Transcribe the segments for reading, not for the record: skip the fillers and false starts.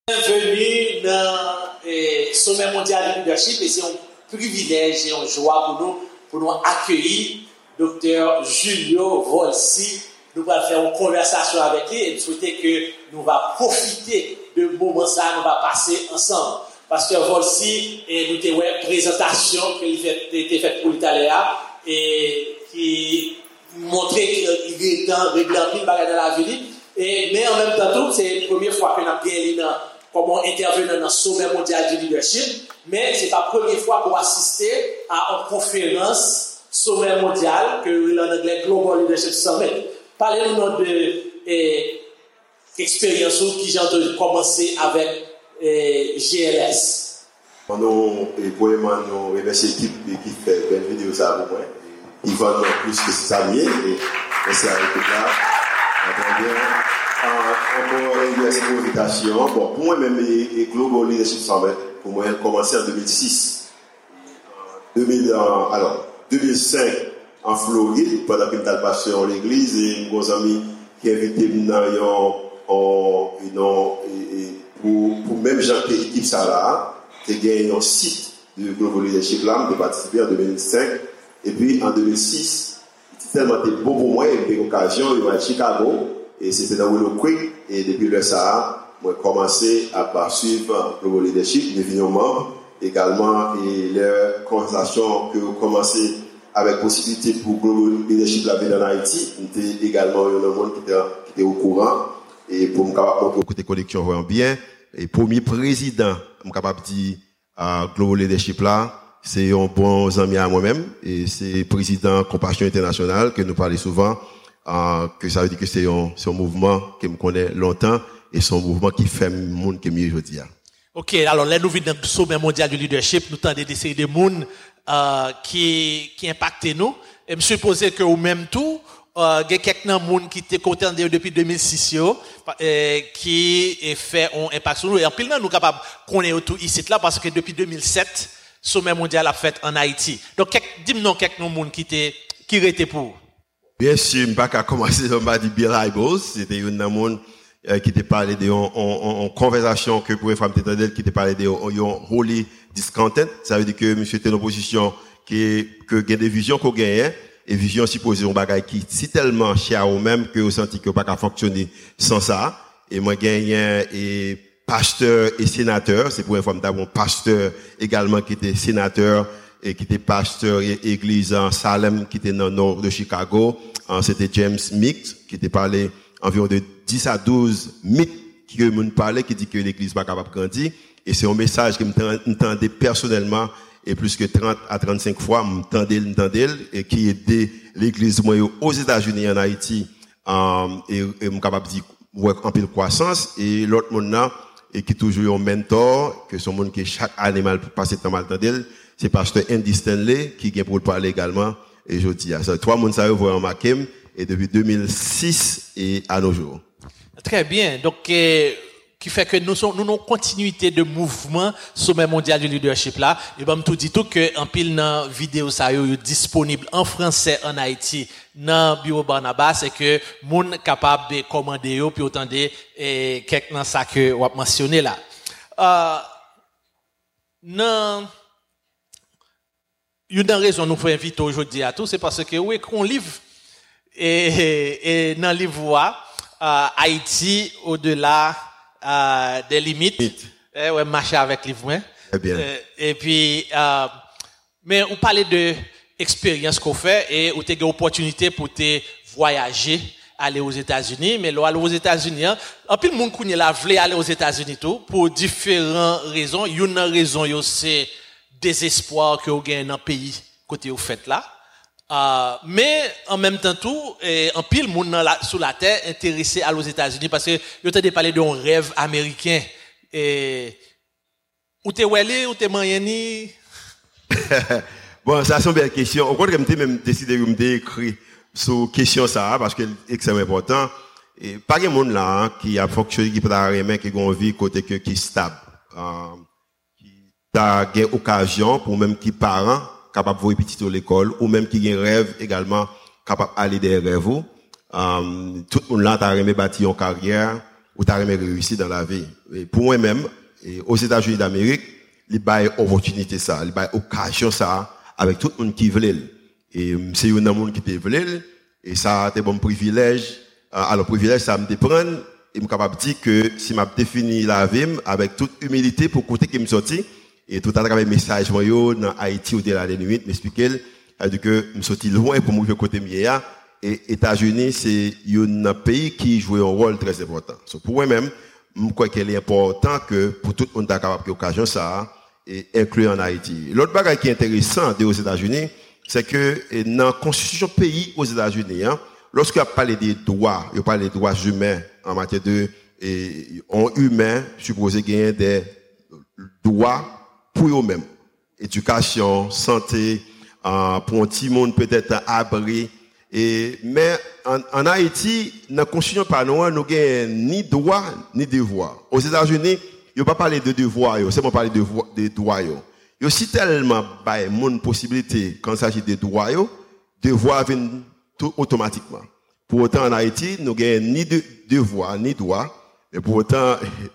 Bienvenue dans le sommet mondial de leadership et c'est un privilège et une joie pour nous accueillir Dr. Julio Volsi. Nous allons faire une conversation avec lui et nous souhaitons que nous allons profiter de moment ça, nous allons passer ensemble. Pasteur Volsi, nous avons une présentation qui a été faite pour l'Italie et qui montrait qu'il est dans les blancs dans la ville. Mais en même temps, c'est la première fois que nous avons gagné comment intervenir dans le sommet mondial du leadership, mais c'est la première fois qu'on assiste à une conférence sommet mondial que l'on anglais Global Leadership Summit. Parlez-nous de l'expérience qui j'ai commencé avec GLS. Mon nom est premièrement nous remercie l'équipe qui fait belle vidéo ça pour moi. Ils vendent plus que ça mieux et merci à l'équipe là. Très bien. Encore une invitation. Bon, pour moi même le Global Leadership Summit, pour moi, elle a commencé en 2006. 2005 en Floride, pendant que je suis passé à l'église, et mon ami qui a invité pour même gens qui équipe ça là, qui a gagné un site de Global Leadership là, de participer en 2005. Et puis en 2006, c'était tellement beau pour moi, il y a eu l'occasion, il y a à Chicago. Et c'était dans Willow Creek. Et depuis le Sahara, moi, j'ai commencé à suivre Global Leadership, devenir membre. Également, et les conversations que j'ai commencé avec possibilité pour Global Leadership la ville en Haïti, j'étais également un monde qui était au courant. Et pour me capable de côté collection vraiment bien. Et premier président, je suis capable de dire Global Leadership là, c'est un bon ami à moi-même. Et c'est président Compassion Internationale que nous parlons souvent. Que ça veut dire que c'est un mouvement que me connaît longtemps et c'est un mouvement qui fait le monde qui est mieux aujourd'hui. Ok, alors là nous venons dans le sommet mondial du leadership, nous tendons des séries de monde qui impactent nous. Et je suppose que au même tout, il y a quelques monde qui étaient contents depuis 2006 qui fait un impact sur nous. Et en pile nous sommes capables de connaître tout ici là parce que depuis 2007, sommet mondial a fait en Haïti. Donc dis-moi quelques monde qui étaient pour. Bien sûr, je ne vais pas commencer par dire Bill Hybels. C'était un monde qui te parlait en conversation que pour une femme qui te parlait de holy discontent. Ça veut dire que monsieur était dans une position que des visions qu'on gagne et vision supposée un bagage qui si tellement cher au même que vous sentez que pas qu'à fonctionner sans ça. Et moi gagne et pasteur et sénateur. C'est pour une femme d'avoir un pasteur également qui était sénateur. Et qui était pasteur et église en Salem, qui était dans le nord de Chicago. C'était James Mick, qui était parlé environ de 10 à 12 mythes qui me parlait, qui dit que l'église n'est pas capable de grandir. Et c'est un message que m'entendais personnellement, et plus que 30 à 35 fois, m'entendais, et qui aidait l'église aux États-Unis et en Haïti, et m'capable de dire, ouais, en pile croissance. Et l'autre monde là, et qui toujours un mentor, que son monde qui chaque année mal passer temps mal d'elle, c'est pasteur Andy Stanley qui vient pour le parler également et je dis ça trois monde ça vous en Makem et depuis 2006 et à nos jours. Très bien. Donc qui fait que nous avons continuité de mouvement sommet mondial du leadership là et ben tout dit tout que en pile dans vidéo ça yo disponible en français en Haïti dans bureau Barnabas et que moun capable de commander yo puis autant de quelques dans ça que on a mentionné là. Non une raison nous faut inviter aujourd'hui à tous c'est parce que oui qu'on livre et dans livre Haïti au-delà des limites ouais marcher avec livre bien. Et puis mais on parlait de expérience qu'on fait et où tu as une opportunité pour te voyager aller aux États-Unis mais là aller aux États-Unis en pile monde connaît la voulait aller aux États-Unis tout pour différentes raisons une raison yo c'est désespoir que vous gagnez dans le pays côté vous faites là mais en même temps tout en pile monde sur la terre intéressé à aux États-Unis parce que yo t'ai parlé d'un rêve américain et ou t'es wellé ou t'es moyenni. Bon ça c'est une belle question au contraire que même décidé de m'écrire sur question ça parce que c'est extrêmement important et pas grand monde là qui a fonctionné qui peut avoir qui ont vie côté que qui stable t'as une occasion pour même qui parents capable de voir petit à l'école ou même qui a un rêve également capable d'aller des rêves tout le monde là t'a aimé bâtir une carrière ou t'as réussi dans la vie. Et pour moi-même, aux États-Unis d'Amérique, il y a une opportunité ça, il y a une occasion ça, avec tout le monde qui veut. Et c'est un monde qui te veut, et ça, c'est un bon privilège. Alors, privilège, ça me dépend, et je suis capable de dire que si je définis la vie avec toute humilité pour côté qui me sorti, et tout à travers le message, moi, dans Haïti, au delà des limites, m'expliquer, que je suis sorti loin pour m'ouvrir côté mien. Et États-Unis, c'est un pays qui joue un rôle très important. So, pour moi-même, je crois qu'il est important que pour tout le monde capable d'occasion ça, et inclure en Haïti. L'autre bagage qui est intéressant aux États-Unis, c'est que dans la constitution pays aux États-Unis, lorsqu'on parle des droits, on parle des droits humains en matière de humain, supposé gagner des droits pour eux-mêmes. Éducation, santé, pour un petit monde peut-être abri. Mais en Haïti, dans la constitution par nous n'avons ni droit ni devoir. Aux États-Unis, il n'y a pas parlé de devoir, c'est seulement parler de droits. Il y a aussi tellement de possibilités quand il s'agit de droits, devoirs viennent tout automatiquement. Pour autant, en Haïti, nous n'avons ni devoir ni droit, mais pour autant,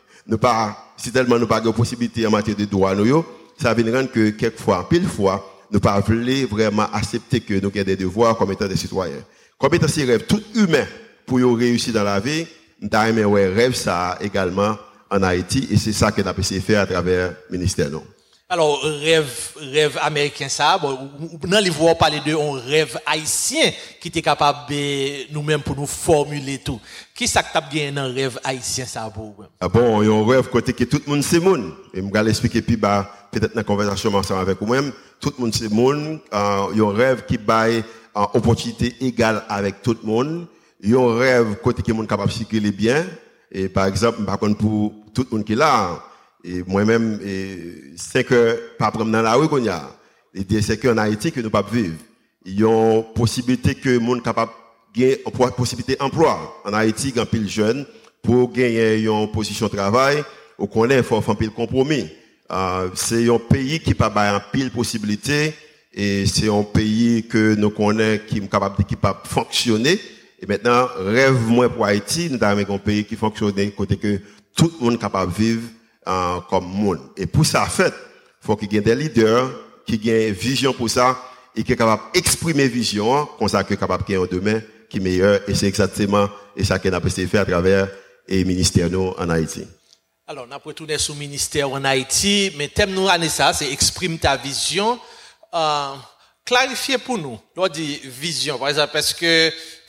si tellement nous n'avons pas de possibilités en matière de droits, ça vient rendre que quelquefois, pile fois, nous ne voulons pas vraiment accepter que nous avons des devoirs comme étant des citoyens. Comme étant ces rêves tout humains pour réussir dans la vie, nous avons rêve ça également en Haïti et c'est ça que nous avons essayé de faire à travers le ministère. Alors, rêve américain ça, bon, dans le livre, on parle de un rêve haïtien qui était capable de nous-mêmes pour nous formuler tout. Qui ça que tu as gagné dans le rêve haïtien ça pour vous? Ah bon, il y a un rêve côté que tout le monde c'est monde. Et je vais l'expliquer puis peut-être dans la conversation ensemble avec vous-même, tout le monde c'est monde, il y a un rêve qui baille opportunité égale avec tout le monde. Il y a un rêve côté que monde capable de circuler bien et par exemple, par contre pour tout le monde qui est là, et moi-même, c'est que, pas prendre dans la rue qu'on y a. Et c'est qu'en Haïti que nous pas vivre. Il y a une possibilité que le monde capable de gagner une possibilité d'emploi. En Haïti, quand pile jeune, pour gagner une position de travail, on connaît, il faut faire un pile compromis. C'est un pays qui pas un pile possibilité, et c'est un pays que nous connaissons qui est capable de fonctionner. Et maintenant, rêve moi pour Haïti, nous avons un pays qui fonctionne, côté que tout le monde est capable de vivre comme monde. Et pour ça, fait, faut qu'il y ait des leaders qui aient une vision pour ça et qui sont capables d'exprimer vision, comme ça, qui sont capables de un demain qui est meilleur. Et c'est exactement ça qu'on a essayé de faire à travers les ministères en Haïti. Alors, on a retourné sur le ministère en Haïti, mais thème nous, ça, c'est exprime ta vision. Clarifier pour nous, l'on dit vision, par exemple, parce que,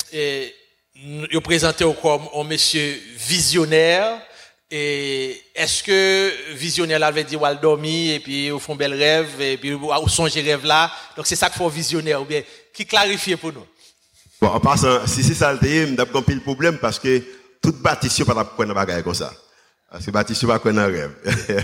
vous présentez comme un monsieur visionnaire. Et est-ce que visionnaire là veut dire ou dormir et puis au fond bel rêve et puis ou songer rêve là, donc c'est ça qu'il faut visionnaire ou bien qui clarifie pour nous. Bon, en passant, si c'est ça le thème, m'd'a compris le problème parce que toute bâtisse pas prendre bagaille comme ça. Parce que bâtisse pas prendre un rêve.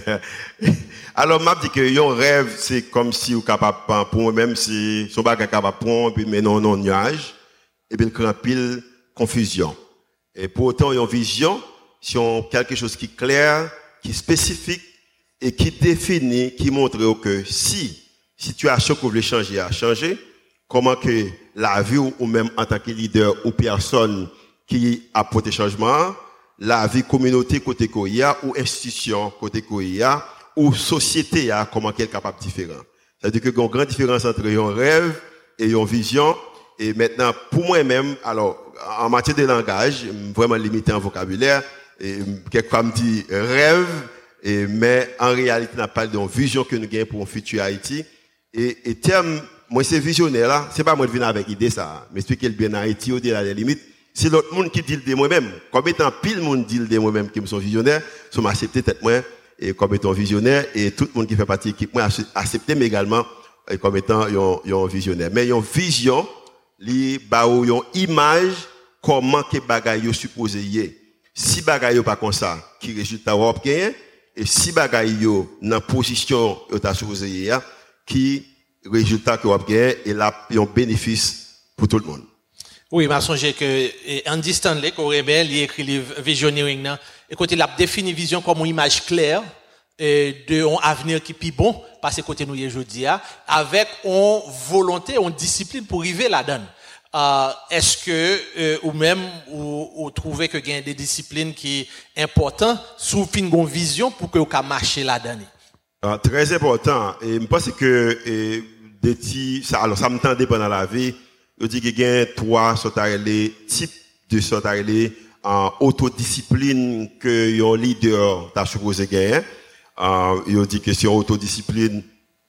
Alors m'a dit que yon rêve c'est comme si ou capable pour moi-même si son bagaille capable prendre puis mais non nuage et puis le pile confusion. Et pour autant yon vision si on quelque chose qui est clair, qui est spécifique et qui définit, qui montre que si situation que vous voulez changer a changé, comment que la vie ou même en tant que leader ou personne qui apporte changement, la vie communauté côté Koya ou institution côté Koya ou société comment qu'elle est capable de différent. C'est-à-dire qu'il y a une grande différence entre un rêve et une vision. Et maintenant, pour moi-même, alors, en matière de langage, vraiment limité en vocabulaire, et quelquefois me dit rêve, mais en réalité, on n'a pas de vision que nous gagnons pour un futur Haïti. Et terme, moi, c'est visionnaire là, c'est pas moi de venir avec l'idée ça, mais expliquer le bien Haïti au-delà des limites. C'est l'autre monde qui dit le de moi-même. Comme étant pile monde dit le de moi-même qui me sont visionnaires, sont acceptés tête moi, et comme étant visionnaire, et tout le monde qui fait partie de l'équipe, moi, accepté, mais également, comme étant un visionnaire. Mais une vision, li ba ou une image, comment que bagaille yo supposé y. Si bagaille yo pas comme ça, qui résultat ou obtient, et si bagaille yo dans position yo ta supposé y, qui résultat que obtient, et là, un bénéfice pour tout le monde. Oui, m'a songé que Andy Stanley, qu'on rebelle, il écrit le visioneering, et côté il a défini vision comme une image claire de un avenir qui est bon, parce que côté nous aujourd'hui, avec une volonté, une discipline pour arriver là-dedans. Est-ce que ou même ou trouvez que il y a des disciplines qui importantes sous fin gon vision pour que vous puissiez marcher là-dedans? Très important. Et je pense que alors ça me tendait pendant la vie. Je dis qu'il y a trois types de en autodiscipline que un leader t'a supposé gagner. Il dit que c'est une autodiscipline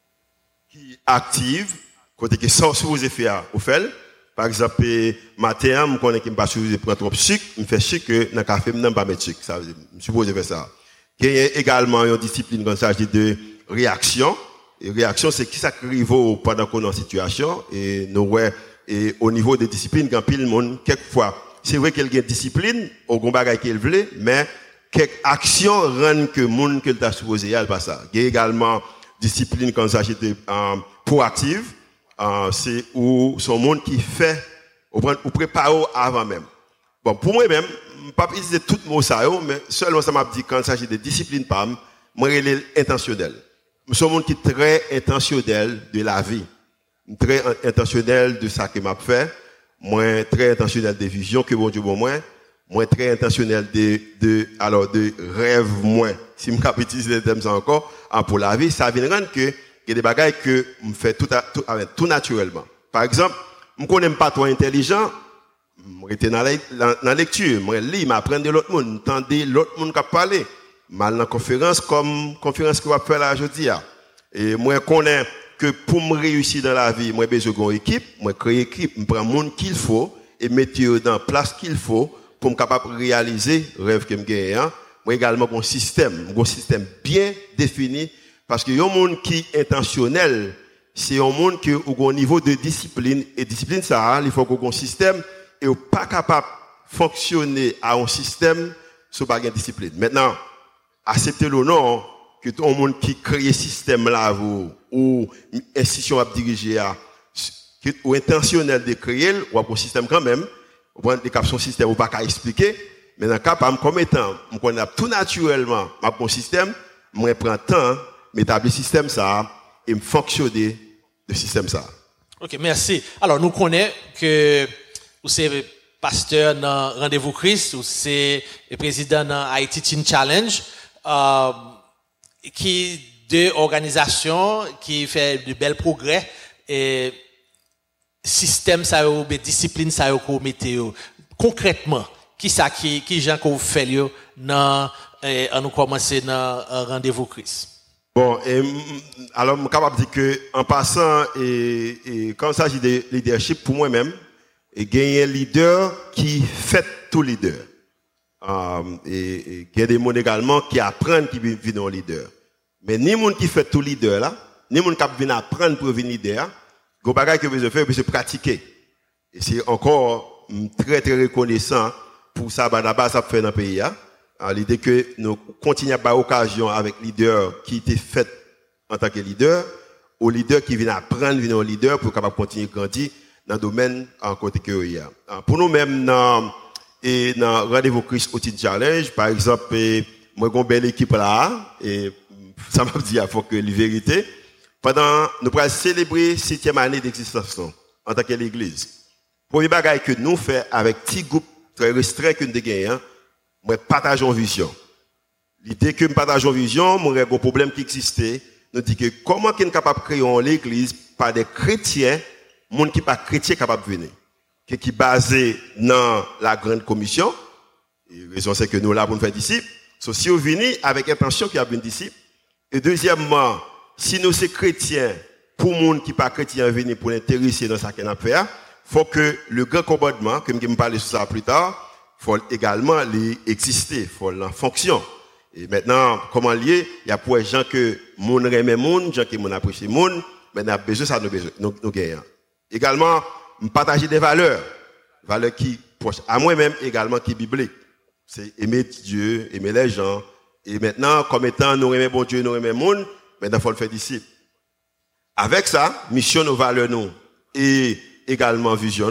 qui active, côté que sans supposé faire au fait. Par exemple, matin, je connais que je ne pas supposé prendre trop de sucre, je fais sucre que dans le café, je ne pas mettre sucre. Ça veut dire, je supposé faire ça. Il y a également une discipline quand il s'agit de réaction. Et réaction, c'est qui s'arrive pendant qu'on est en situation. Et nous, ouais, et au niveau des disciplines, quand pile le monde, quelquefois, c'est vrai qu'il y a une discipline, au grand bagage qu'il veut, mais quelques actions rendent que le monde que t'a supposé y aller pas ça. Il y a également discipline quand il s'agit de proactive, c'est où son monde qui fait ou prépare avant même. Bon, pour moi même, pas utiliser tout mot ça, mais seulement ça m'a dit quand il s'agit de discipline PAM, moi il est intentionnel. Je suis un monde qui est très intentionnel de la vie, très intentionnel de ça que m'a fait. Moi très intentionnel des visions que bon Dieu bon moi très intentionnel de rêve moi si me cap utiliser des termes encore pour la vie ça vient rendre que il y a des bagages que me fait tout naturellement. Par exemple, me connais pas trop intelligent, moi était dans la lecture, moi lis m'apprendre de l'autre monde, entendre l'autre monde qui parler, mal dans conférence comme conférence que va faire là aujourd'hui et moi connais que pour me réussir dans la vie, moi besoin d'une équipe, moi créer équipe, me prendre monde qu'il faut et mettre dans place qu'il faut pour me capable réaliser rêve que me gagne. Moi également un système bien défini parce que un monde qui est intentionnel, c'est un monde qui au niveau de discipline et discipline ça, il faut qu'on un système et pas capable fonctionner à un système sous pas une discipline. Maintenant, accepter le nom que tout le monde qui crée système là ou institution à diriger ou intentionnel de créer ou un système quand même ou des captions système ou pas qu'à expliquer mais dans cas comme étant on connaît tout naturellement mon système moi prend temps m'établir système ça et me fonctionner le système ça. OK, merci. Alors nous connaissons que vous c'est pasteur dans Rendez-vous Christ ou c'est président dans Haiti Teen Challenge qui deux organisations qui fait de bels progrès et système ça ou discipline ça ou météo concrètement qui gens qu'on fait dans on commencer dans Rendez-vous Christ. Bon alors je suis capable de dire que en passant et quand il s'agit de leadership pour moi-même et gagner un leader qui fait tout leader. Et il y a des gens également qui apprennent qui viennent en leader. Mais ni monde qui fait tout leader là, ni monde qui vient apprendre pour venir leader, go bagay que besoin faire c'est pratiquer. Et c'est encore très très reconnaissant pour ça là-bas ça fait dans le pays là. L'idée que nous continuons à avoir occasion avec leader qui était fait en tant que leader, au leader qui vient apprendre venir au leader pour capable continuer à grandir dans le domaine en côté que il y a. Pour nous même dans Rendez-vous Christ au Teen Challenge par exemple moi j'ai une belle équipe là et ça m'a dit il faut que la vérité pendant nous pourrons célébrer 7e année d'existence en tant que l'église. Premier bagage que nous fait avec petit groupe très restreint que nous gagnons, moi partageons vision. L'idée que nous partageons vision, moi un problème qui existait, nous dit que comment qu'on est capable de créer l'église par des chrétiens, monde qui pas chrétien capable de venir. Qui est basé dans la grande commission. Et la raison c'est que nous là pour nous faire disciples. So, si vous venez avec intention qu'il y a une disciple. Et deuxièmement, si nous sommes chrétiens, pour monde qui pas chrétien venir pour l'intéresser dans ça qu'on a fait, faut que le grand commandement, comme je vais me parler sur ça plus tard, faut également exister, faut en fonction. Et maintenant, comment lier? Il y a pour les gens que monde remet monde, gens qui monde apprécie monde, mais n'a besoin ça nous gagnons. Également, partager des valeurs qui proches à moi-même également qui biblique. C'est aimer Dieu, aimer les gens. Et maintenant, comme étant nous aimer bon Dieu, nous aimer le monde, maintenant faut le faire disciple. Avec ça, mission nos valeurs nous et également vision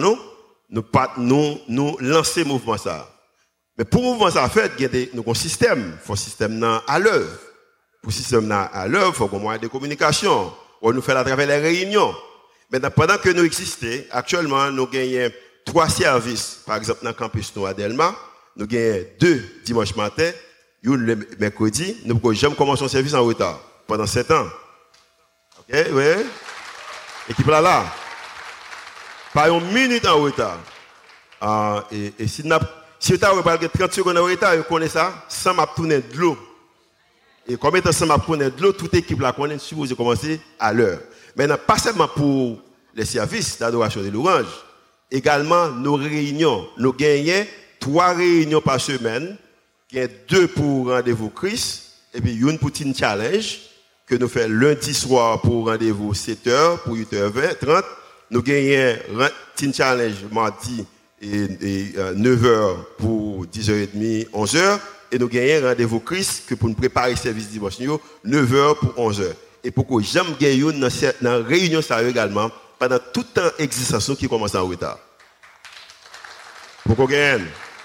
nous lancer mouvement ça. Mais pour mouvement ça fait, il y a nous un système, faut système à l'œuvre. Pour système à l'œuvre, faut qu'on moyen de communication. On nous fait à travers les réunions. Maintenant, pendant que nous existons, actuellement, nous gagnons 3 services, par exemple, dans le campus à Delma, nous avons 2 dimanche matin, une le mercredi, nous pouvons jamais commencer un service en retard pendant 7 ans. OK, oui. Équipe là. Pas une minute en retard. Et si vous avez 30 secondes en retard, vous connaissez ça, sans m'a tourner de l'eau. Et comme étant sans m'a tourner de l'eau, toute équipe là connaît supposé commencer à l'heure. Maintenant, pas seulement pour les services d'adoration de l'orange, également nos réunions. Nous gagnons 3 réunions par semaine, qui est 2 pour rendez-vous Christ, et puis une pour Teen Challenge, que nous faisons lundi soir pour rendez-vous 7h, pour 8h30. Nous gagnons Teen Challenge mardi et 9h pour 10h30, 11h. Et nous gagnons rendez-vous Christ, que pour nous préparer le service dimanche, 9h pour 11h. Et pour que j'aime gagner dans la réunion ça également, pendant tout le temps d'existence qui commence en retard. Pour qu'on gagne.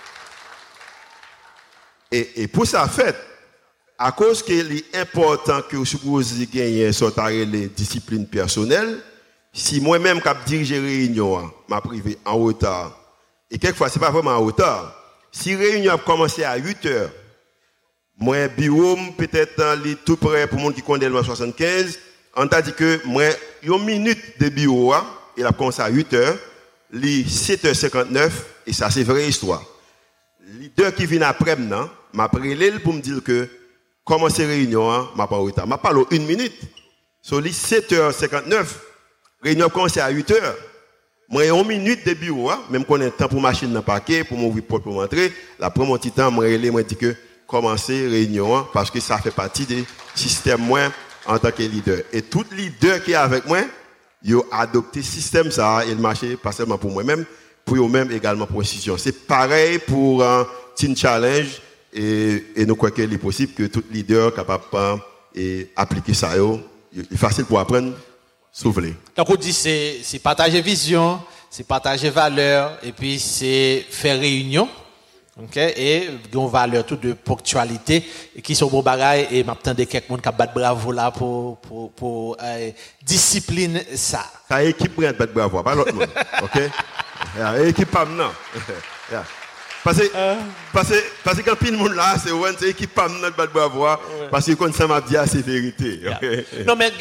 Et pour ça, fait, à cause qu'il est important que vous supposez gagner les disciplines personnelles, si moi-même qui dirige la réunion, m'a privé en retard, et quelquefois, ce n'est pas vraiment en retard, si la réunion a commencé à 8h, moi, bureau, peut-être tout près pour les gens qui connaissent le 75, on t'a dit que moi, une minute de bureau, il a commencé à 8h, les 7h59, et ça, c'est vraie histoire. Les 2 qui viennent après, m'a pris pour me dire que, comment c'est réunion, m'a pas retard. M'a parlé 1 minute. Sur les 7h59, réunion commence à 8h. Moi, 1 minute de bureau, même qu'on a un temps pour machine dans le paquet, pour m'ouvrir porte pour m'entrer, la première mon petit temps, moi dit que, commencer réunion, parce que ça fait partie des systèmes, moi, en tant que leader. Et tout leader qui est avec moi, ils ont adopté ce système, ça, et le marché, pas seulement pour moi-même, pour eux-mêmes également pour l'institution. C'est pareil pour Teen Challenge, et nous croyons qu'il est possible que tout leader capable d'appliquer ça, c'est facile pour apprendre, souffler. Donc on dit c'est partager vision, c'est partager valeur, et puis c'est faire réunion. OK, et une valeur tout de ponctualité qui sont beaux bagailles et m'attendais quelqu'un qui bat bravo là pour discipline ça. Ça équipe prend battre bravo, pas l'autre monde. OK? Équipe pas non. Parce que quand pile monde là, c'est équipe pas non battre bravo parce que quand ça m'a dit c'est vérité. OK? Non mais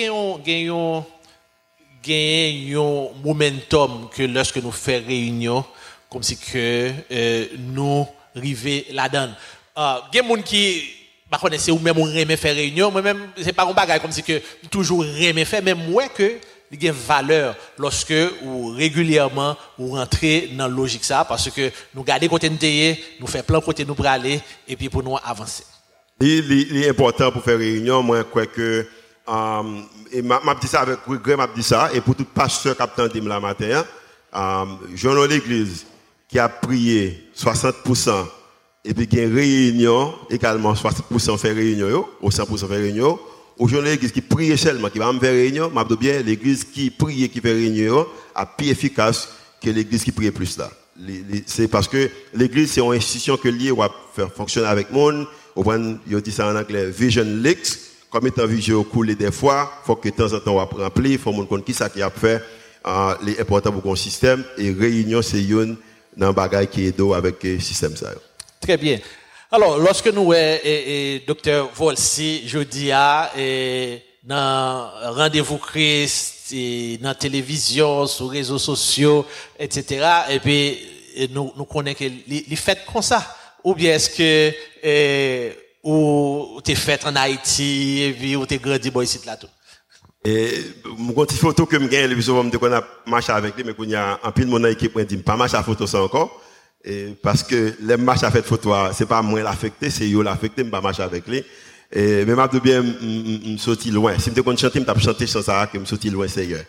gagne un momentum que lorsque nous faisons réunion comme si que nous arrivons là-dedans. Il y a des gens qui ne connaissent ou même remet faire réunion, moi-même, c'est pas un bagage comme si que toujours remet faire, mais moi que il y a une valeur lorsque ou régulièrement ou rentrer dans la logique ça, parce que nous garder côté nous faire plein côté nous pour aller, et puis pour nous avancer. Il est important pour faire réunion, moi, je crois que, et m'a dit ça avec regret, m'a dit ça, et pour tout pasteur qui a entendu la matin, jeune l'église, qui a prié 60%, et puis qui a une réunion, également 60% fait réunion, ou 100% fait réunion, aujourd'hui l'église qui prie seulement, qui va me faire réunion, m'a dit bien, l'église qui prie et qui fait réunion, a plus efficace que l'église qui prie plus là. C'est parce que l'église, c'est une institution que liée, va faire fonctionner avec le monde, on dit ça en anglais, vision leaks, comme étant vision coulé des fois, faut que de temps en temps on va remplir, faut qu'on qui ça qui a fait, les importants pour un système, et réunion, c'est une, dans le bagage qui est d'eau avec le système ça. Très bien. Alors, lorsque nous Dr. Volsi, jeudi dans rendez-vous Christ, dans la télévision, sur les réseaux sociaux, etc., et puis nous connaissons que les fêtes comme ça, ou bien est-ce que ou t'es fait en Haïti, et puis ou t'es grandi bon ici là tout? Et mon petite photo que me gagne, les bisous me dit qu'on a marché avec lui, mais qu'on y a un pile mon équipe me dit pas marcher à photo ça encore, et parce que les marches à faire photo, c'est pas moi l'affecté, c'est yo l'affecté, me pas marcher avec lui. Et mais m'a bien me sorti loin. Si me qu'on chanter, me t'a chanter sans ça que me sorti loin sérieux.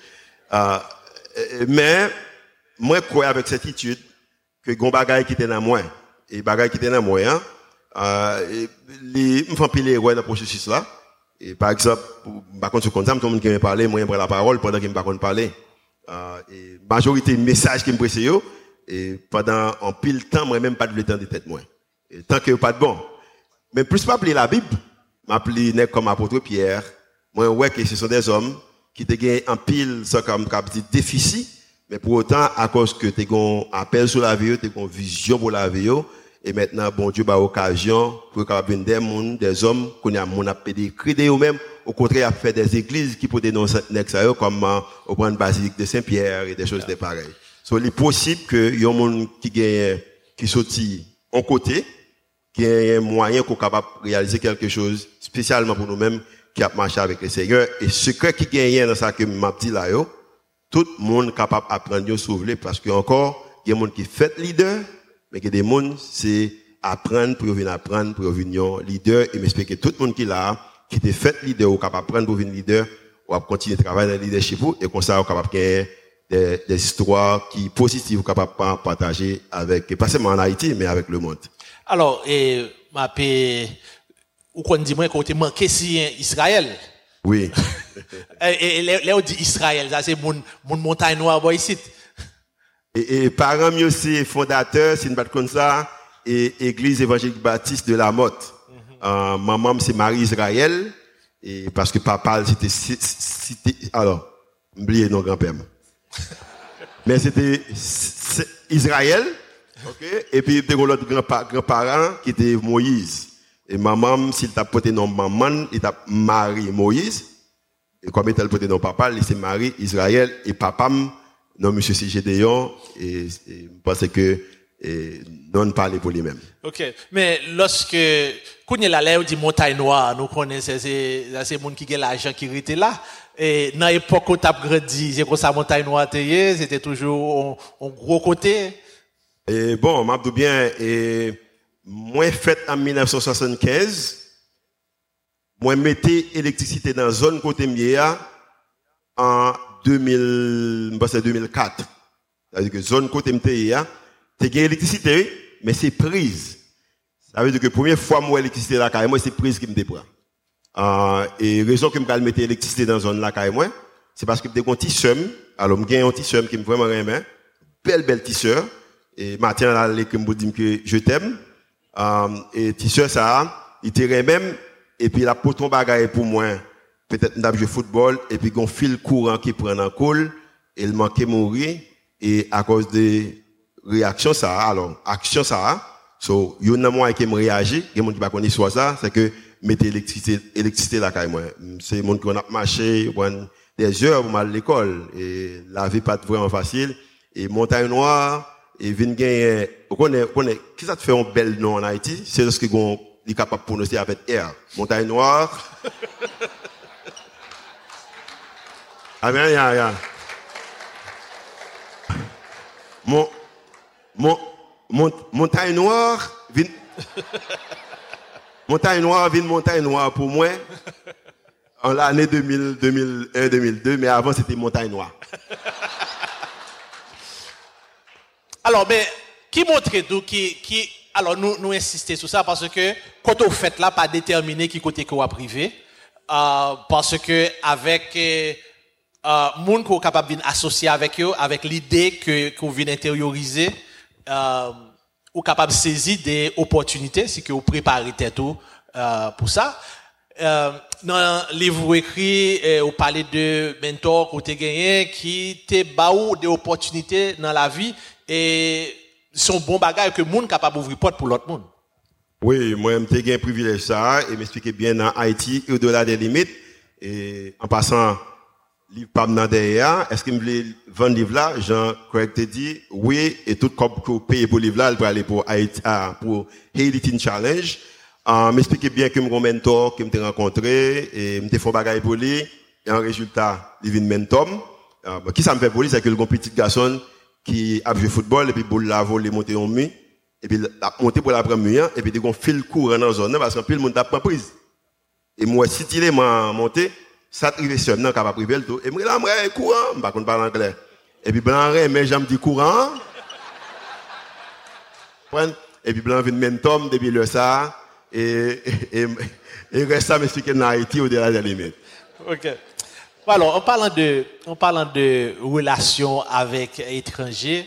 Mais moi crois avec certitude que gon bagaille qui était dans moi et bagaille qui était dans moi les me font piler ouais dans processus là. Et par exemple, par contre, comme ça, tout le monde qui me parle, moi, je prends la parole pendant qu'il me parle parler. Et majorité de messages qui me pressent, et pendant un pile temps, moi, même pas de le temps de tête, moi. Et tant que pas de bon. Mais plus pas appeler la Bible, m'appeler comme apôtre Pierre, moi, ouais, que ce sont des hommes qui te gagnent un pile, ça comme dit déficit, Mais pour autant, à cause que tu as un appel sur la vie, tu as une vision pour la vie, et maintenant, bon Dieu, bah, occasion, pour qu'il y ait des hommes, qu'on a mon appel écrit eux-mêmes, au contraire, à faire des églises qui peuvent dénoncer l'extérieur, comme, au point de basilique de Saint-Pierre et des choses de pareilles. So, il est possible que y ait un monde qui gagne, qui sortit en côté, qui ait un moyen qu'on capable de réaliser quelque chose, spécialement pour nous-mêmes, qui a marché avec le Seigneur. Et ce qui gagne dans ça que m'a dit là, tout le monde est capable d'apprendre à sauver parce que encore, il y a des gens qui fait leader, mais il y a des gens, c'est apprendre pour venir apprendre, pour venir leader, et m'expliquer tout le monde qui est là, qui était fait leader, ou capable d'apprendre pour venir leader, ou à continuer de travailler dans le leadership, et comme ça, on est capable de gagner des histoires qui positives, capable de partager avec, pas seulement en Haïti, mais avec le monde. Alors, ma paix, ou qu'on dit moi, qu'on te manqué si Israël. Oui. Et là, on dit Israël, ça c'est mon montagne noire, boy, ici. Et parents mieux c'est fondateur, c'est une batte comme ça, et Église évangélique baptiste de la Motte. Maman c'est Marie Israël, et parce que papa c'était alors, oubliez non grand-père. Mais c'était Israël, ok, et puis il y a l'autre grand-parent qui était Moïse. Et maman, s'il t'a porté nom maman, il t'a Marie Moïse. Et comme il t'a porté nom papa, c'est Marie Israël, et papa non, monsieur, c'est Gédéon, et parce que, non parler pour lui-même. Ok. Mais lorsque, quand il y a la dit montagne noire, nous connaissons, c'est le monde qui a l'argent qui était là. Et dans l'époque où tu as grandi, c'est comme ça, montagne noire, c'était toujours un gros côté. Et bon, m'a dit bien, et, moi, fait en 1975, moi, mettais électricité dans la zone côté Mia, en 2004. C'est-à-dire que zone côté MTIA, c'est qu'il y a électricité, mais c'est prise. Ça veut dire que la première fois moi l'électricité là moi c'est prise qui me déprend. Et raison que me mettre l'électricité dans zone là moi, c'est parce que j'ai un petit somme, alors j'ai un petit somme qui me vraiment aime, belle tisseur et matin là que me dit que je t'aime. Et tisseur ça, il te même et puis la poton bagaille pour moi. Peut-être n'a joué football et puis qu'on fil courant qui prend en col et il manquait mourir et à cause des réactions ça alors action ça so yo nan moi qui me réagit et monde qui pas connait soit ça c'est que mettre électricité là quand moi c'est monde qui on a marché des heures pour aller à l'école et la vie pas vraiment facile et montagne noire et vinn gagner on connaît qui ça te fait un bel nom en Haïti c'est lorsque on est capable de prononcer avec R montagne noire. Ah bien, ya. Montagne noire, montagne noire pour moi, en l'année 2001, 2002, mais avant c'était montagne noire. Alors, mais, qui montre tout, alors nous insister sur ça parce que, quand on fait là, pas déterminer qui côté qu'on va privé, parce que, avec, monde qu'on est capable d'associer avec eux, avec l'idée qu'on vient intérioriser, ou capable de saisir des opportunités, si que vous préparez tout pour ça. Dans le livre écrit, vous parlez de mentors que vous avez gagné, qui te baou des opportunités dans la vie, et sont bons bagages que le monde est capable d'ouvrir porte pour l'autre monde. Oui, moi, j'ai gagné un privilège ça, et m'expliquer bien dans Haïti, au-delà des limites, et en passant, livre pas maintenant derrière, est-ce qu'il me voulait vendre livre là? Jean Craig te dit, oui, et tout comme que vous payez pour livre là, il peut aller pour Haïti, pour Haiti Teen Challenge. M'expliquer bien que mon mentor, que m'ai rencontré, et m'ai fait bagaille pour lui, et en résultat, il vient mentor. Qui ça me fait pour lui, c'est que le petit garçon qui a joué football, et puis pour la voler, monter en mi, et puis monter pour la première, et puis il y a un fil courant dans la zone, parce qu'un pile, monde n'a pas prise. Et moi, si il est monté, ça arrive sur non capable priver le tout et moi là moi courant pas qu'on parle anglais et puis blanc mais j'aime dit courant et puis blanc vient même tom depuis le ça et reste ça m'expliquer dans Haïti au-delà des limites. OK. Alors en parlant de relations avec étrangers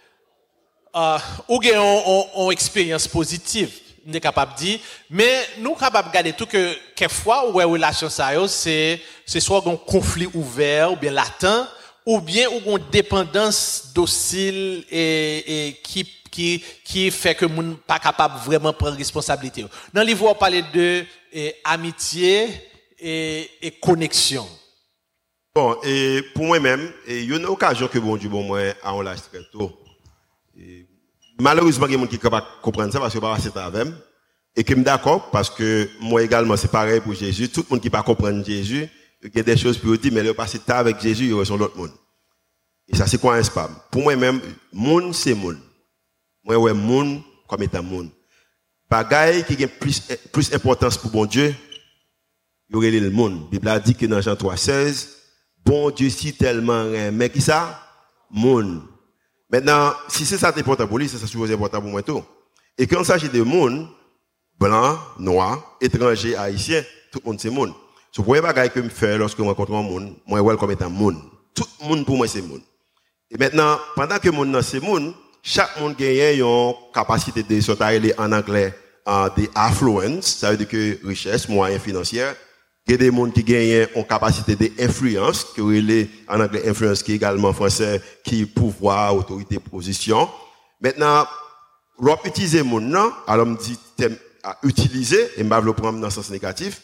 ou une expérience positive nous sommes capables de dire, mais nous sommes capables de garder tout que quelquefois, ouais, relation ça, c'est soit un conflit ouvert ou bien latent, ou bien ou une dépendance docile et qui fait que moun pas capable vraiment prendre responsabilité. Dans le livre on parle de amitié et connexion. Bon, et pour moi-même, il y a une occasion que bon Dieu bon moi à un âge très tôt. Malheureusement, il y a des gens qui ne peuvent pas comprendre ça parce que je ne suis pas avec eux. Et que je suis d'accord parce que moi également, c'est pareil pour Jésus. Tout le monde qui ne peut pas comprendre Jésus, il y a des choses pour dire, mais le passé tard avec Jésus, il ressent l'autre monde. Et ça, c'est quoi un spam? Pour moi-même, monde, c'est monde. Moi, ouais, monde comme étant monde. Bagaille qui a plus importance pour bon Dieu, il y aurait le monde. La Bible a dit que dans Jean 3,16, bon Dieu si tellement mais qui ça? Monde. Maintenant, si c'est ça important pour lui, c'est ça supposé important pour moi tout. Et quand il s'agit de monde, blanc, noir, étranger, haïtien, tout le monde c'est monde. Ce premier bagage que je fais lorsque je rencontre un monde, moi je vois comme étant monde. Tout le monde pour moi c'est monde. Et maintenant, pendant que le monde c'est monde, chaque monde gagne une capacité de sortir en anglais des affluence, ça veut dire que richesse, moyens financiers. Il y a des gens qui gagnent une capacité d'influence, qui est en anglais influence, qui est également français, qui est pouvoir, autorité, position. Maintenant, l'on utilise les gens, alors on me dit à utiliser, et je vais le prendre dans le sens négatif.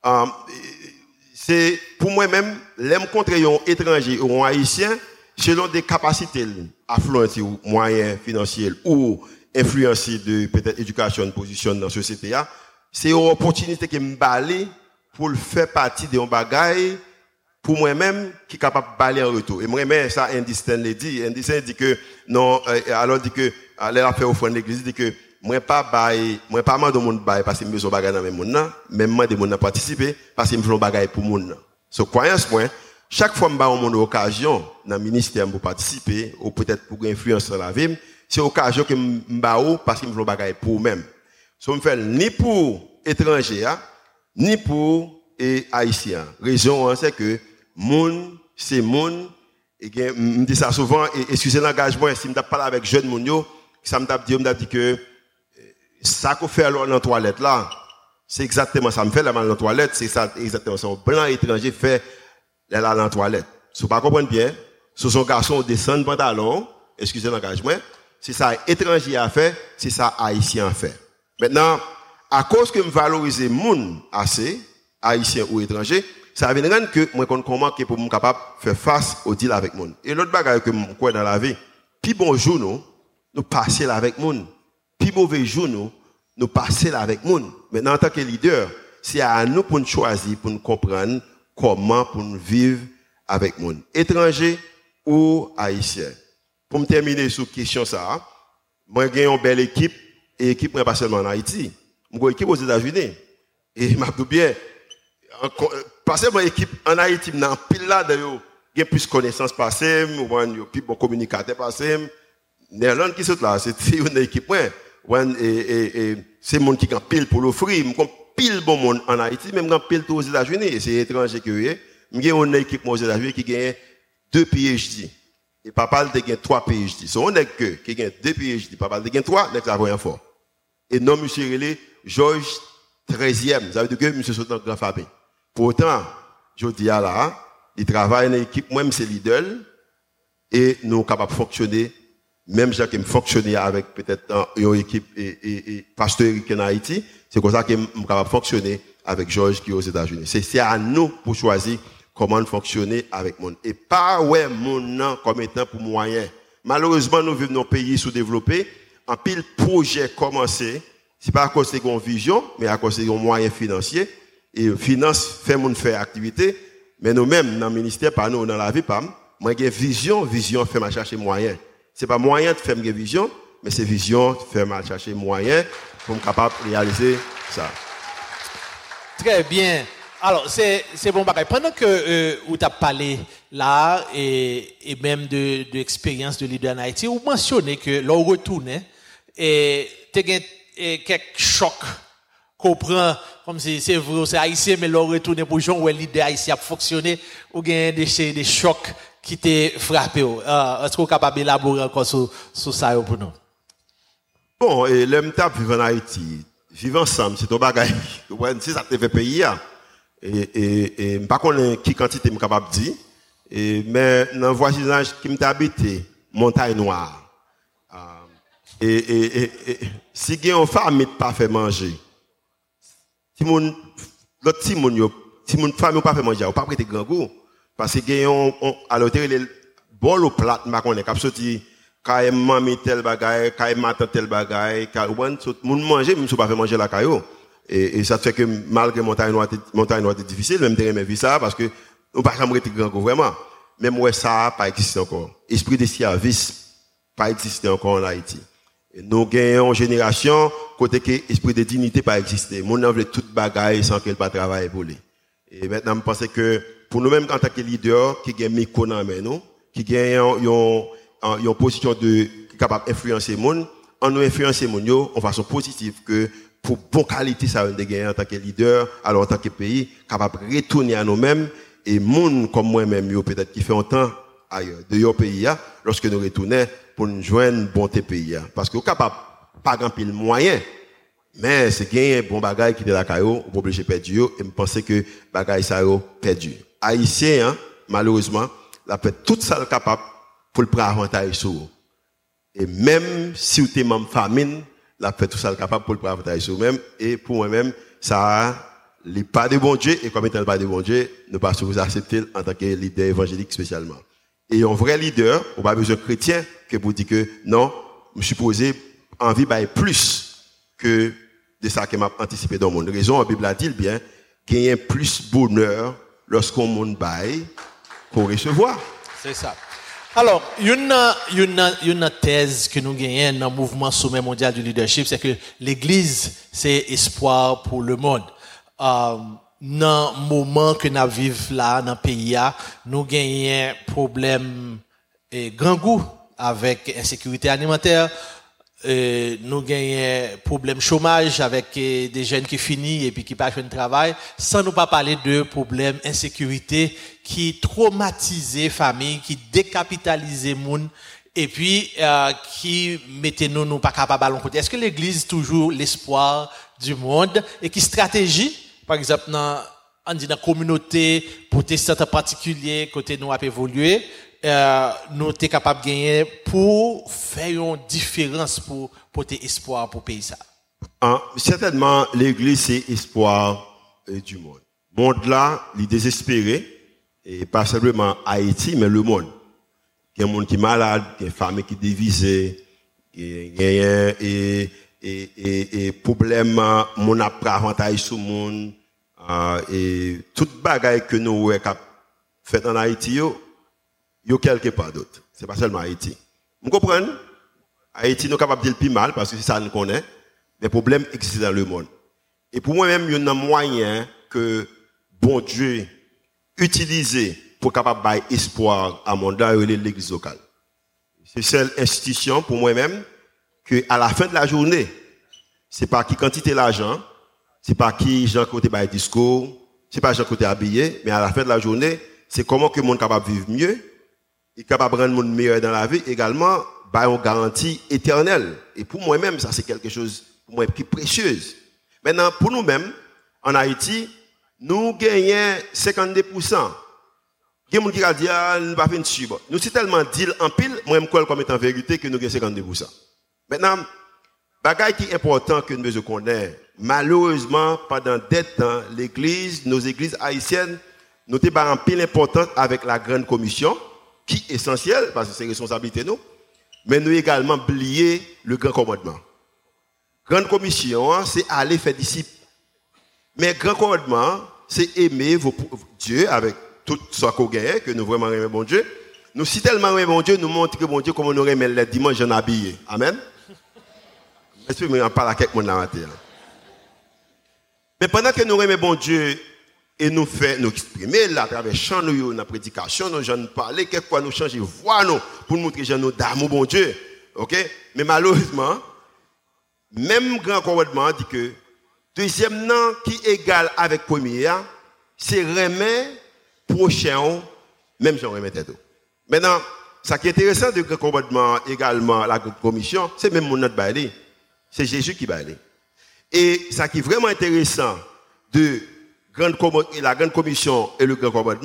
C'est pour moi-même, les rencontrer un étranger ou un haïtien, selon des capacités affluentes ou moyens financiers ou influencés de peut-être éducation, position dans la société, c'est une opportunité qui me balai pour le faire partie de un bagage pour moi-même qui est capable de balayer en retour. Et moi-même, ça, Andy Stanley dit. Andy Stanley dit que, non, alors dit que, elle a fait offrande l'église, dit que, moi pas mal de monde bail parce que je besoin bagage dans même monde, même moi de monde participer parce que je fais bagage pour monde. So, croyance, moi, chaque fois que je vais une occasion dans le ministère pour participer, ou peut-être pour influencer sur la vie, c'est l'occasion que je vais parce que je fais bagage pour moi-même. So, je fais ni pour étrangers, ni pour haïtiens. Raison, c'est que monde, c'est monde, et je me dis ça souvent, et excusez l'engagement, si je parle avec jeunes monde, ça me dit que, ça qu'on fait alors dans la toilette là, c'est exactement ça me fait la mal dans la toilette, c'est ça exactement ça. Un blanc étranger fait là dans la toilette. Si vous ne comprenez bien, ce sont garçons descendent pantalon, excusez l'engagement, c'est ça étranger à faire, c'est ça haïtien à faire. Maintenant, à cause que me valoriser moun assez, haïtien ou étranger, ça veut dire que moi comment que pour me capable faire face au deal avec moun. Et l'autre bagage que me crois dans la vie, puis bonjour nous passer là avec moun. Puis mauvais jour nous passer là avec moun. Maintenant en tant que leader, c'est à nous pour nous choisir, pour nous comprendre comment pour nous vivre avec moun. Étranger ou haïtien. Pour me terminer sur question ça, moi j'ai une belle équipe et équipe pas seulement en Haïti. J'ai une équipe aux États-Unis. Et m'a dit bien pas seulement équipe en Haïti, dans pile là d'ailleurs, j'ai plus connaissance passée, ou plus bon communicateur passé. Néerlande qui sont là, c'est une équipe c'est monde qui ont pile pour l'offrir, comme pile bon monde en Haïti, même quand pile aux États-Unis, c'est étranger que j'ai une équipe aux États-Unis qui gagne 2 PhD. Et papa de gagne 3 PhD. So on est que qui gagne 2 PhD, papa de gagne 3, n'est la voyant fort. Et non monsieur relé Georges 13e, ça veut dire que monsieur sont dans grand famille. Pourtant, je dis à là, il travaille dans l'équipe, moi c'est leader et nous capables de fonctionner même gens qui me fonctionner avec peut-être une équipe et pasteur en Haïti, c'est comme ça que je suis capable de fonctionner avec Georges qui est aux États-Unis. C'est à nous pour choisir comment fonctionner avec monde. Et pas ouais mon comme étant pour moyen. Malheureusement, nous vivons dans un pays sous-développé, en pile projet commencé, c'est pas à cause de une vision, mais à cause de moyens financiers. Et finance fait mon faire activité, mais nous-mêmes dans le ministère, pas nous dans la vie, pas moi j'ai vision fait mal chercher moyens. C'est pas moyen de faire une vision, mais c'est vision de faire mal chercher moyen pour être capable de réaliser ça. Très bien. Alors, c'est bon bagage. Pendant que vous avez parlé là, et même de expérience de leader en Haïti, vous mentionnez que l'on retourne, et quelques chocs qu'on prend, comme si c'est vrai, c'est haïtien, mais l'on retourne pour gens où le leader haïtien a fonctionné, ou bien des chocs qui t'est frappé. Est-ce qu'on est capable d'élaborer encore sur ça pour nous? Bon, et l'homme tape vivre en Haïti, vivre ensemble, c'est ton bagage. Si ça te fait payer, et pas qu'on qui quantité me capable de dire, Mais dans le voisinage qui m'habite, Montagne Noire. Si il y a une femme qui pas fait manger, si l'autre si mon femme pas fait manger, ou pas prêter grand goût, parce que il y a à l'hôtel les bol au plat, ma connaît cap sorti quand maman tel bagaille, quand matin tel bagaille, quand mon manger, même si pas fait manger la caillou. Et ça fait que malgré Montagne Noire est difficile, même terrain vu ça parce que on pas jamais prêter grand goût vraiment. Mais moi ça pas existé encore. Esprit de service pas existé encore en Haïti. Nous gagnons une génération côté que l'esprit de dignité pas existé. Mon en veut toute bagaille sans qu'elle pas travailler pour lui. Et maintenant, je pense que pour nous-mêmes, en tant que leader, qui gagne micro dans nous, qui gagne une position de capable d'influencer les gens, en nous influencer les gens en façon positive que pour bonne qualité ça de gagner en tant que leader, alors en tant que pays, capable de retourner à nous-mêmes et monde comme moi-même, peut-être qui fait un temps ailleurs de your pays, lorsque nous retournons pour nous joindre bon pays. Parce que nous capable pas grand pile moyen, mais c'est gagner bon bagage qui est la caillou, on obligé perdu et me penser que bagage ça yo perdu. Haïtien, malheureusement, la fait tout ça capable pour le prendre avantage sur. Et même si vous êtes membre famine, la fait tout ça capable pour le prendre avantage sur même et pour moi-même ça n'est pas de bon Dieu et comme étant pas de bon Dieu, ne pas vous accepter en tant que leader évangélique spécialement. Et un vrai leader, on pas besoin de chrétien que pour dire que non, je suis posé envie d'aller plus que de ça que m'a anticipé dans mon raison. La Bible a dit bien qu'il y a plus bonheur lorsqu'on monde bail qu'on recevoir. C'est ça. Alors, une thèse que nous gagnons dans le mouvement sommet mondial du leadership, c'est que l'Église, c'est espoir pour le monde. Dans le moment que nous vivons là, dans le pays, nous gagnons problème et grand goût avec insécurité alimentaire. Nous gagnons problème chômage avec des jeunes qui finissent et puis qui pas de travail, sans nous pas parler de problème insécurité qui traumatisent famille, qui décapitalisent monde et puis qui mettent nous pas capables à côté. Est-ce que l'Église toujours l'espoir du monde et qui stratégie, par exemple dans la communauté protestante en particulier côté nous a évolué, nous sommes capables de gagner pour faire une différence pour porter espoir pour le pays. Certainement, l'Église, c'est espoir du monde. Le monde là, il est désespéré, et pas simplement Haïti, mais le monde. Il y a un monde qui est malade, il y a une famille qui est divisée, il y a et problème, mon avantage sur le monde, et toute bagaille que nous avons fait en Haïti, il y a quelque part d'autre. C'est pas seulement Haïti. Vous comprenez? Haïti, nous sommes capables de dire plus mal parce que c'est ça nous connaît. Les problèmes existent dans le monde. Et pour moi-même, il y a un moyen que bon Dieu utilise pour capable de donner espoir à mon monde, l'Église locale. C'est seule institution pour moi-même que à la fin de la journée, c'est pas qui quantité l'argent, c'est pas qui gens côté bail discours, c'est pas gens côté habillé, mais à la fin de la journée, c'est comment que le monde capable de vivre mieux. Il est capable de rendre le monde meilleur dans la vie, également, par une garantie éternelle. Et pour moi-même, ça c'est quelque chose, pour moi, qui est précieuse. Maintenant, pour nous-mêmes, en Haïti, nous gagnons 52%. Il y a des gens qui disent, nous ne pas faire une suivre. Nous sommes tellement deal en pile, moi-même, comme étant vérité, que nous gagnons 52%. Maintenant, bagaille qui est important que nous connaissons, malheureusement, pendant des temps, l'église, nos églises haïtiennes, nous avons en pile importante avec la grande commission, qui est essentiel, parce que c'est responsabilité nous, mais nous également oublier le grand commandement. Grande commission, c'est aller faire disciples. Mais grand commandement, c'est aimer Dieu avec tout ce qu'on gagne, que nous vraiment aimons bon Dieu. Nous, si tellement aimons bon Dieu, nous montrons bon Dieu comme on aurait aimé le dimanche en habillé. Amen. Est-ce que nous parlons avec mon là? Mais pendant que nous aimons bon Dieu, et nous exprimer là, à travers chant, nous, dans la prédication, nous, gens parler, quelquefois nous changer voix, nous, pour nous montrer, gens, nous, d'amour, bon Dieu. Ok? Mais malheureusement, même grand commandement dit que, deuxième nom qui est égal avec premier, c'est remettre prochain, même j'en remets tête. Maintenant, ce qui est intéressant de grand commandement également, la grande commission, c'est même mon notre bailé. C'est Jésus qui bailé. Et ce qui est vraiment intéressant de la grande commission et le grand commandement,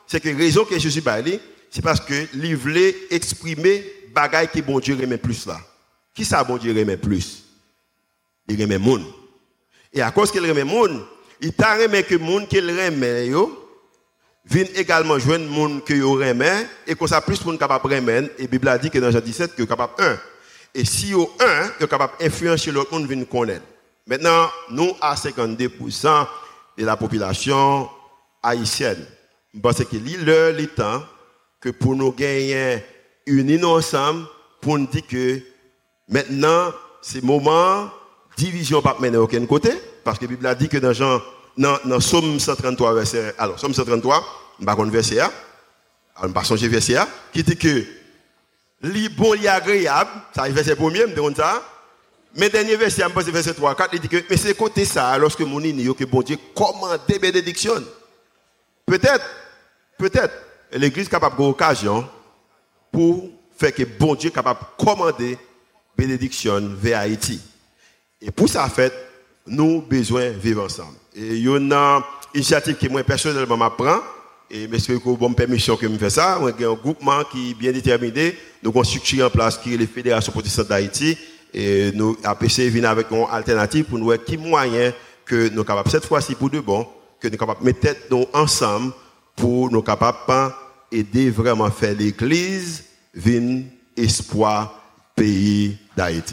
c'est que la raison que Jésus parle, c'est parce que il voulait exprimer bagaille que bon Dieu remet plus là. Qui ça bon Dieu remet plus? Il remet monde. Et à cause qu'il remet monde, il t'a remet que monde qu'il remet yo viennent également joindre monde que yo remet et comme ça plus monde capable remettre et Bible a dit que dans Jean 17 que capable un. Et si yo un, yo capable influencer l'autre monde vienne connaître. Maintenant, nous à 52% de la population haïtienne. Parce que l'heure, le temps que pour nous gagner unis ensemble pour nous dire que maintenant c'est moment division pas mener aucun côté parce que la Bible a dit que dans Somme 133 verset alors Somme 133 on va connaître verset A on va changer verset A qui dit que li bon li agréable ça verset premier me demande ça mais dernier verset on passe verset 3 4 il dit que mais c'est côté ça lorsque mon ini que bon Dieu commander bénédiction peut-être l'église capable d'occasion pour faire que bon Dieu capable de commander bénédiction vers Haïti. Et pour ça fait, nous besoin vivre ensemble. Et il y a une initiative que moi personnellement m'apprends et monsieur que bonne permission que me fait ça, on a un groupement qui est bien déterminé, nous avons structuré en place qui est les fédérations protestantes d'Haïti et nous APC vient avec une alternative pour nous voir qui moyen que nous capables cette fois-ci pour de bon que nous capables mettre tête nous ensemble pour nous capables aider vraiment faire l'église vin espoir pays d'Haïti.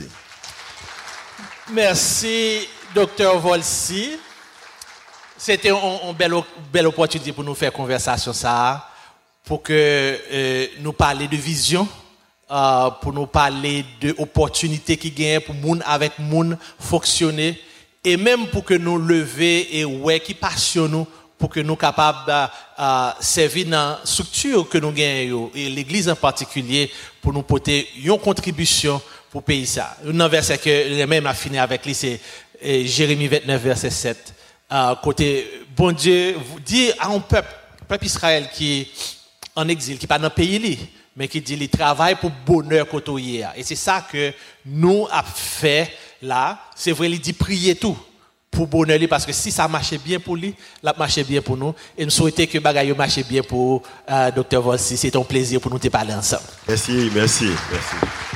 Merci Dr. Volsi. C'était une belle opportunité pour nous faire conversation ça pour que nous parler de vision pour nous parler de opportunités qui gagnent pour moun avec moun fonctionner et même pour que nous lever et ouais qui passionne nous pour que nous capables de servir dans la structure que nous gagnons et l'église en particulier pour nous porter une contribution pour le pays ça. Un verset que même a fini avec lui c'est Jérémie 29 verset 7. Côté bon Dieu dit à un peuple Israël qui est en exil qui pas dans le pays mais qui dit il travaille pour bonheur côté et c'est ça que nous a fait là, c'est vrai il dit prier tout pour bonheur parce que si ça marchait bien pour lui, ça marchait bien pour nous et nous souhaitons que bagaille marche bien pour Dr. Volsi. C'est un plaisir pour nous te parler ensemble. Merci.